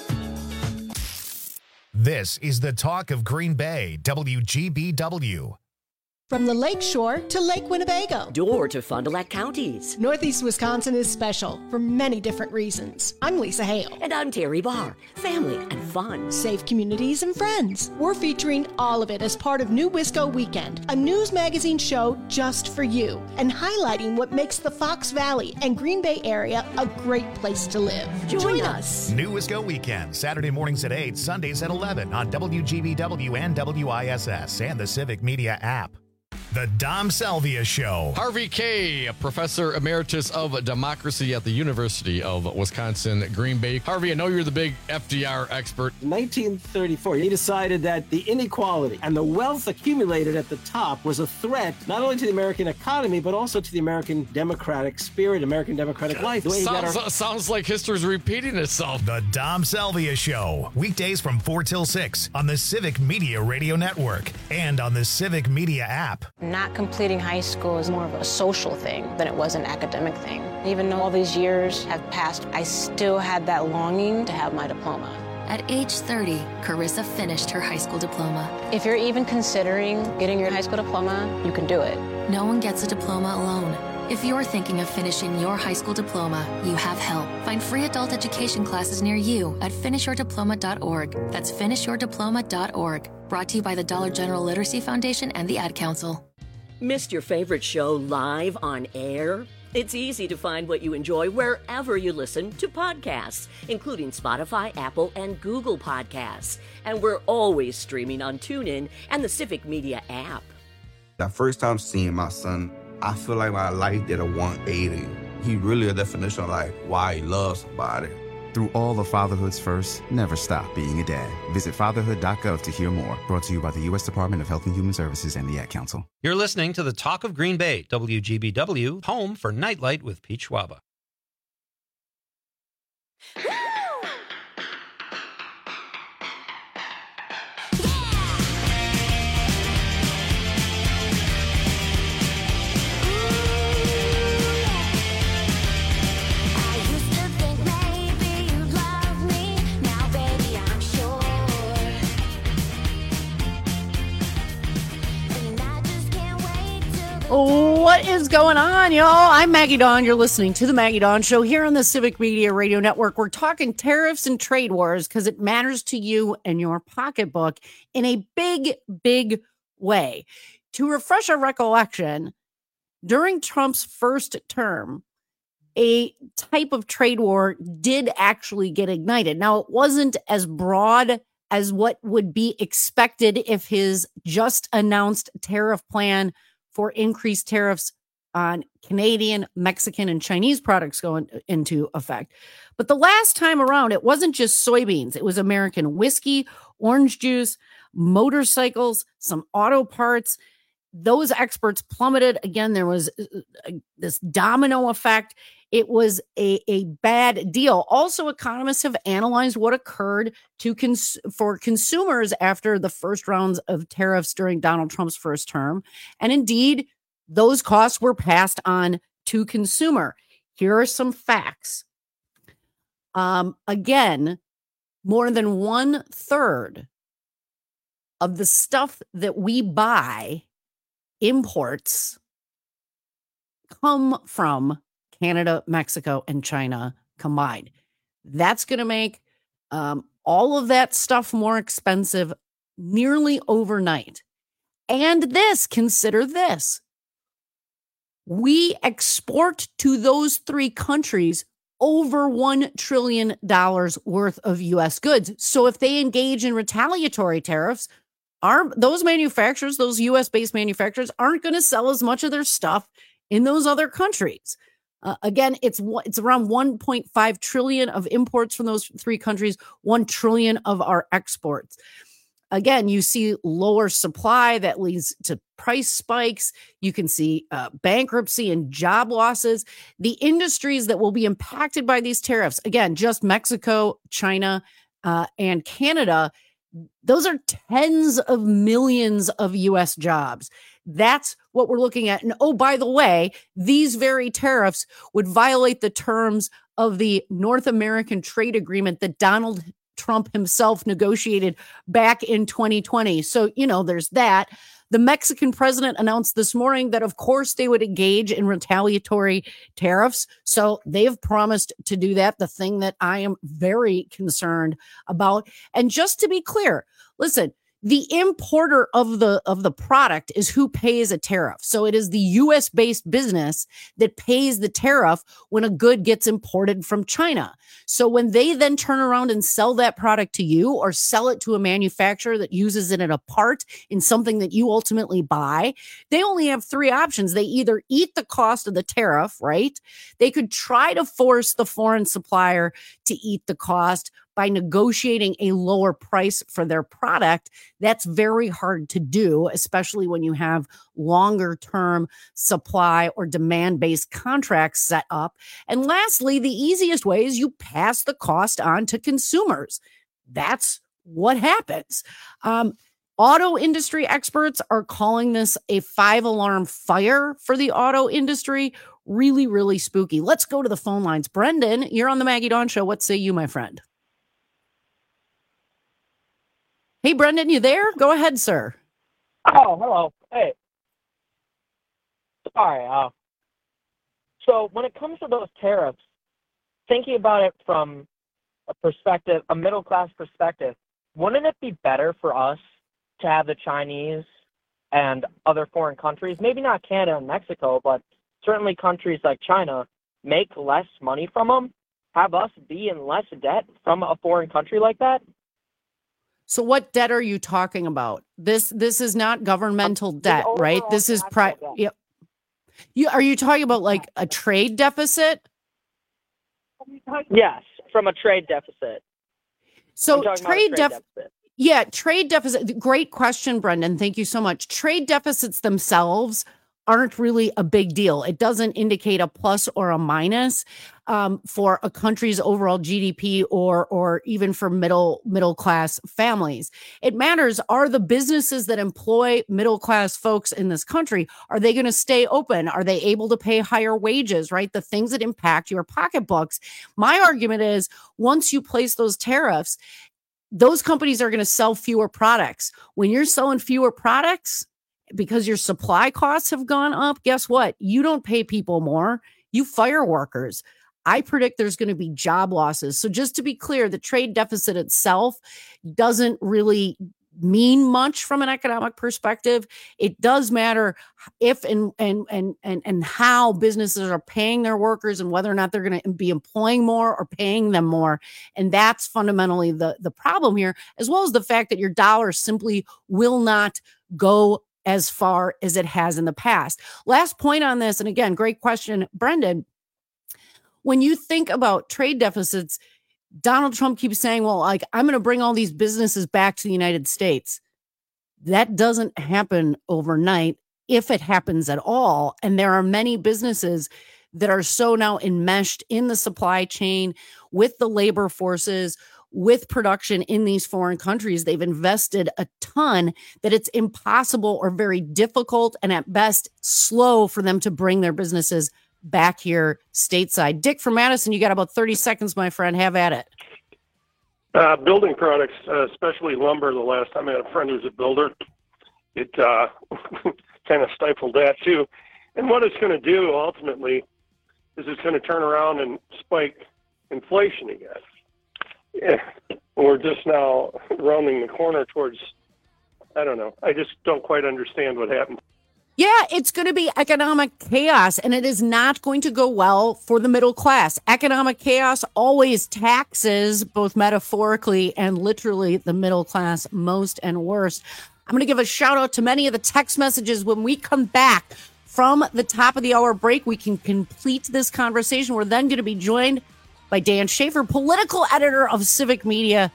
This is the talk of Green Bay, W G B W. From the Lake Shore to Lake Winnebago. Door to Fond du Lac counties. Northeast Wisconsin is special for many different reasons. I'm Lisa Hale. And I'm Terry Barr. Family and fun. Safe communities and friends. We're featuring all of it as part of New Wisco Weekend, a news magazine show just for you, and highlighting what makes the Fox Valley and Green Bay area a great place to live. Join, Join us. us. New Wisco Weekend, Saturday mornings at eight, Sundays at eleven on W G B W and W I S S and the Civic Media app. The Dom Salvia Show. Harvey Kaye, Professor Emeritus of Democracy at the University of Wisconsin, Green Bay. Harvey, I know you're the big F D R expert. In nineteen thirty-four, he decided that the inequality and the wealth accumulated at the top was a threat not only to the American economy, but also to the American democratic spirit, American democratic life. The way he got Sounds, our- sounds like history's repeating itself. The Dom Salvia Show. Weekdays from four till six on the Civic Media Radio Network and on the Civic Media app. Not completing high school is more of a social thing than it was an academic thing. Even though all these years have passed, I still had that longing to have my diploma. At age thirty, Carissa finished her high school diploma. If you're even considering getting your high school diploma, you can do it. No one gets a diploma alone. If you're thinking of finishing your high school diploma, you have help. Find free adult education classes near you at finish your diploma dot org. That's finish your diploma dot org. Brought to you by the Dollar General Literacy Foundation and the Ad Council. Missed your favorite show live on air? It's easy to find what you enjoy wherever you listen to podcasts, including Spotify, Apple, and Google Podcasts. And we're always streaming on TuneIn and the Civic Media app. The first time seeing my son, I feel like my life did a one eighty. He really a definition of like why he loves somebody. Through all of fatherhood's first, never stop being a dad. Visit fatherhood dot gov to hear more. Brought to you by the U S Department of Health and Human Services and the Ad Council. You're listening to the Talk of Green Bay, W G B W, home for Nightlight with Pete Schwaba. What is going on, y'all? I'm Maggie Dawn. You're listening to the Maggie Dawn Show here on the Civic Media Radio Network. We're talking tariffs and trade wars because it matters to you and your pocketbook in a big, big way. To refresh our recollection, during Trump's first term, a type of trade war did actually get ignited. Now, it wasn't as broad as what would be expected if his just announced tariff plan for increased tariffs on Canadian, Mexican, and Chinese products go in, into effect. But the last time around, it wasn't just soybeans. It was American whiskey, orange juice, motorcycles, some auto parts. Those exports plummeted. Again, there was uh, this domino effect. It was a, a bad deal. Also, economists have analyzed what occurred to cons- for consumers after the first rounds of tariffs during Donald Trump's first term. And indeed, those costs were passed on to consumer. Here are some facts. Um, again, more than one third of the stuff that we buy, imports, come from Canada, Mexico, and China combined. That's going to make um, all of that stuff more expensive nearly overnight. And this, consider this. We export to those three countries over one trillion dollars worth of U S goods. So if they engage in retaliatory tariffs, our, those manufacturers, those U S-based manufacturers, aren't going to sell as much of their stuff in those other countries. Uh, again, it's it's around one point five trillion of imports from those three countries, one trillion of our exports. Again, you see lower supply that leads to price spikes. You can see uh, bankruptcy and job losses. The industries that will be impacted by these tariffs, again, just Mexico, China, uh, and Canada, those are tens of millions of U S jobs. That's what we're looking at. And oh, by the way, these very tariffs would violate the terms of the North American Trade Agreement that Donald Trump himself negotiated back in twenty twenty. So, you know, there's that. The Mexican president announced this morning that, of course, they would engage in retaliatory tariffs. So they've promised to do that, the thing that I am very concerned about. And just to be clear, listen, the importer of the of the product is who pays a tariff. So it is the U S based business that pays the tariff when a good gets imported from China. So when they then turn around and sell that product to you or sell it to a manufacturer that uses it in a part in something that you ultimately buy, they only have three options. They either eat the cost of the tariff, right? They could try to force the foreign supplier to eat the cost by negotiating a lower price for their product. That's very hard to do, especially when you have longer term supply or demand-based contracts set up. And lastly, the easiest way is you pass the cost on to consumers. That's what happens. Um, auto industry experts are calling this a five-alarm fire for the auto industry. Really, really spooky. Let's go to the phone lines. Brendan, you're on the Maggie Dawn Show. What say you, my friend? Hey, Brendan, you there? Go ahead, sir. Oh, hello. Hey. Sorry. Uh, so when it comes to those tariffs, thinking about it from a perspective, a middle-class perspective, wouldn't it be better for us to have the Chinese and other foreign countries, maybe not Canada and Mexico, but certainly countries like China, make less money from them, have us be in less debt from a foreign country like that? So what debt are you talking about? This this is not governmental debt, right? This is pri- yep. You are you talking about like a trade deficit? Yes, from a trade deficit. So trade, trade, trade def- deficit. Yeah, trade deficit. Great question, Brendan. Thank you so much. Trade deficits themselves aren't really a big deal. It doesn't indicate a plus or a minus um, for a country's overall G D P or or even for middle middle class families. It matters, are the businesses that employ middle class folks in this country, are they going to stay open? Are they able to pay higher wages, right? The things that impact your pocketbooks. My argument is once you place those tariffs, those companies are going to sell fewer products. When you're selling fewer products, because your supply costs have gone up, guess what? You don't pay people more. You fire workers. I predict there's going to be job losses. So just to be clear, the trade deficit itself doesn't really mean much from an economic perspective. It does matter if and and and and and how businesses are paying their workers and whether or not they're going to be employing more or paying them more. And that's fundamentally the, the problem here, as well as the fact that your dollar simply will not go as far as it has in the past. Last point on this, and again, great question, Brendan. When you think about trade deficits, Donald Trump keeps saying, well, like, I'm going to bring all these businesses back to the United States. That doesn't happen overnight, if it happens at all. And there are many businesses that are so now enmeshed in the supply chain with the labor forces, with production in these foreign countries. They've invested a ton that it's impossible or very difficult and at best slow for them to bring their businesses back here stateside. Dick from Madison, you got about thirty seconds, my friend. Have at it. Uh, building products, uh, especially lumber, the last time I had a friend who was a builder, it uh, kind of stifled that too. And what it's going to do ultimately is it's going to turn around and spike inflation again. Yeah, we're just now rounding the corner towards, I don't know. I just don't quite understand what happened. Yeah, it's going to be economic chaos, and it is not going to go well for the middle class. Economic chaos always taxes, both metaphorically and literally, the middle class most and worst. I'm going to give a shout out to many of the text messages. When we come back from the top of the hour break, we can complete this conversation. We're then going to be joined by Dan Schaefer, political editor of Civic Media.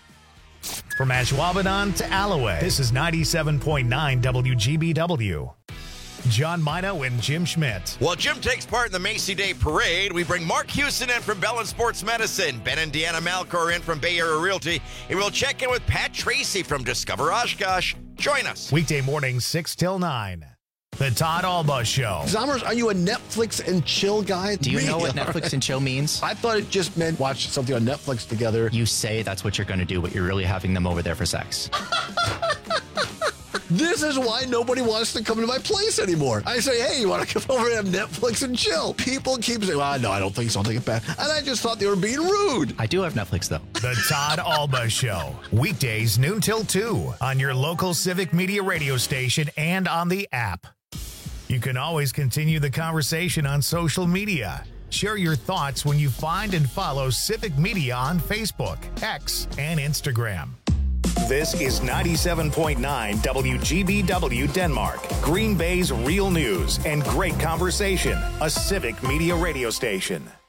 From Ashwaubenon to Alloway, this is ninety-seven point nine W G B W. John Mino and Jim Schmidt. While Jim takes part in the Macy Day Parade, we bring Mark Houston in from Bell and Sports Medicine, Ben and Deanna Malcor in from Bay Area Realty, and we'll check in with Pat Tracy from Discover Oshkosh. Join us. Weekday mornings, six till nine. The Todd Alba Show. Zommers, are you a Netflix and chill guy? Do you Me? know what Netflix and chill means? I thought it just meant watch something on Netflix together. You say that's what you're going to do, but you're really having them over there for sex. This is why nobody wants to come to my place anymore. I say, hey, you want to come over and have Netflix and chill? People keep saying, well, no, I don't think so. I'll take it back. And I just thought they were being rude. I do have Netflix, though. The Todd Alba Show. Weekdays noon till two on your local Civic Media radio station and on the app. You can always continue the conversation on social media. Share your thoughts when you find and follow Civic Media on Facebook, X, and Instagram. This is ninety-seven point nine W G B W Denmark, Green Bay's real news and great conversation, a Civic Media radio station.